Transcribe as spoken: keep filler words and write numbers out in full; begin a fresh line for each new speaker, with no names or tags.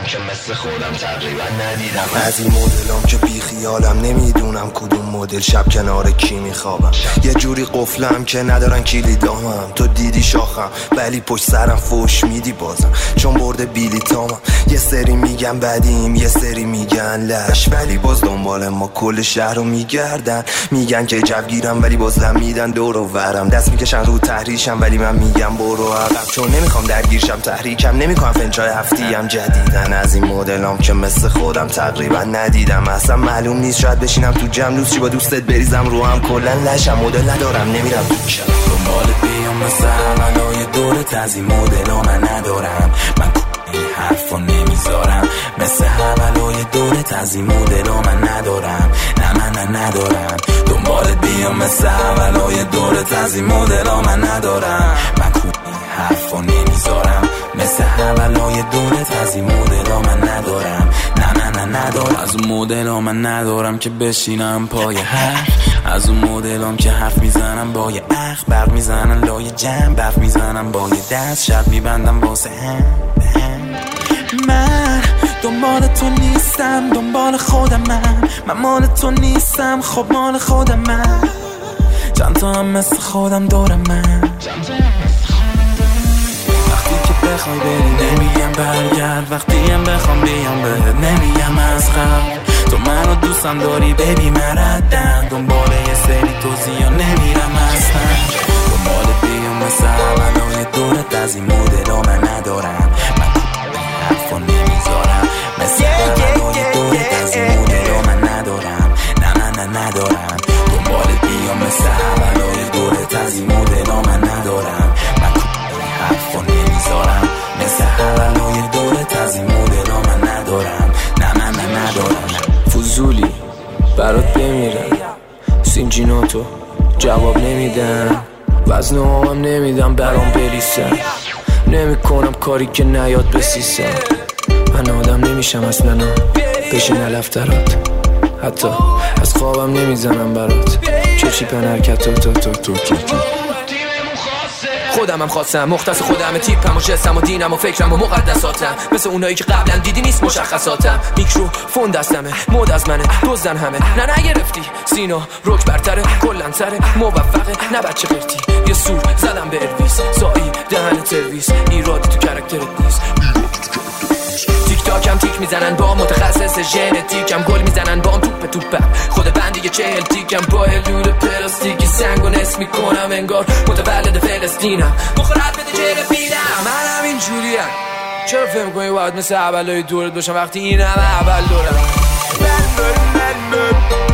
که مثل خودم تقریبا ندیدم.
از این مدلام که بی خیالم، نمیدونم کدوم مدل شب کنار کی میخوابم. یه جوری قفلم که ندارن کلیدامم. تو دیدی شاخم ولی پشت سرم فوش میدی بازم، چون برده بیلیتامم. یه سری میگن بدیم یه سری میگن لش، ولی باز دنبال ما کل شهر رو میگردن. میگن که جوگیرم ولی بازم میدن دور و ورم. دست میکشن رو تحریشم ولی من میگم برو عقب، چون نمیخوام درگیرشم. تحریکم نمیکنم فنچای هفتیم جدیدن. از این مدلام که مثل خودم تقریبا ندیدم. اصلا معلوم نیست شاید بشینم تو جمع دوست چی با دوستت بریزم رو هم. کلن لشم مدل ندارم نمیرم تو شب
دنبال بیام مثل اولای دورت. از این مدلا من ندارم، من این حرفا نمیذارم. مثل اولای دورت از این مدلا من ندارم. نه من نه ندارم. دنبال بیام مثل اولای دورت. از این مدلا من ندارم، من این حرفا نمیذارم. مثل اولای دورت از این مدلا من ندارم. نه نه نه ندارم. از اون مدلا من ندارم که بشینم پای حرف. از اون مدلام که حرف میزنم با یه اخ، برق میزنن لای جمع، برف میزنم با یه دست، شب میبندم واسه هم. من دنبال تو نیستم، دنبال خودم. من من مال تو نیستم، خب مال خودم. من چند تا هم مثل خودم دورم. من وقتی که بخوای بری نمیگم برگرد، وقتی هم بخوام بیام بهت نمیگم از قبل. تو منو دوستم داری ببی مردن، دنبال یه سری توضیح نمیرم اصلا. دنبال بیام مثل اولای دورت. از این مدلا من ندارم، من حرفا نمیذارم. مثل اولای دورت از این مدلا من ندارم. نه نه نه ندارم. دنبال بیام مثل اولای دورت. از این مدلا من ندارم، من حرفا نمیذارم. مثل اولای دورت. از این مدلا من ندارم. نه نه نه ندارم.
فضولی برات بمیرم، سینجیناتو جواب نمیدم، وزن هم نمیدم برام بریسم. نمی کنم کاری که نیاد بسیسم. من آدم نمیشم اصلا بشین علفترات، حتی از خوابم نمیزنم برات. چرچی پن حرکت تو تو تو تو تو تو خودم هم خواستم، مختص خودم، تیپم و جسم و دینم و فکرم و مقدساتم. مثل اونایی که قبلا دیدی نیست مشخصاتم. میکروفون دستمه، مود از منه، دزدن همه. نه نگرفتی سینا روک برتره، کلن سره موفقه. نه بچه قرتی یه سور زدم به الویس، سایی دهن ترویس. ایرادی تو کرکترت نیست. تیک تاکم تیک میزنن با متخصص ژنتیکم، گل میزنن با هم توپ توپم. خود بندی یه چهل تیکم با لوله پلاستیکی. سنگ و نس میکنم انگار متولد فلسطینم. مخورت بده چه رفیدم، من هم این جوریم. چرا فهم کنی باید مثل اولای دورت باشم وقتی این همه اول دورم.